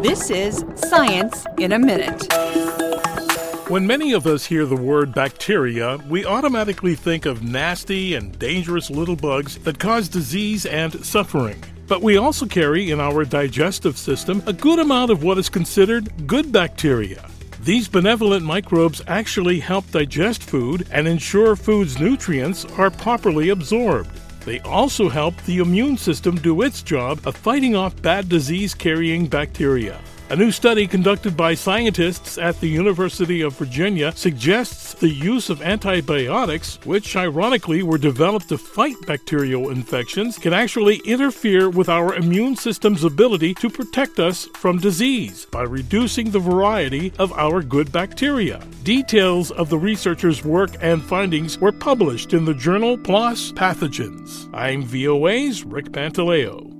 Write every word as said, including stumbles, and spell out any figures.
This is Science in a Minute. When many of us hear the word bacteria, we automatically think of nasty and dangerous little bugs that cause disease and suffering. But we also carry in our digestive system a good amount of what is considered good bacteria. These benevolent microbes actually help digest food and ensure food's nutrients are properly absorbed. They also help the immune system do its job of fighting off bad disease-carrying bacteria. A new study conducted by scientists at the University of Virginia suggests the use of antibiotics, which ironically were developed to fight bacterial infections, can actually interfere with our immune system's ability to protect us from disease by reducing the variety of our good bacteria. Details of the researchers' work and findings were published in the journal PLOS Pathogens. I'm V O A's Rick Pantaleo.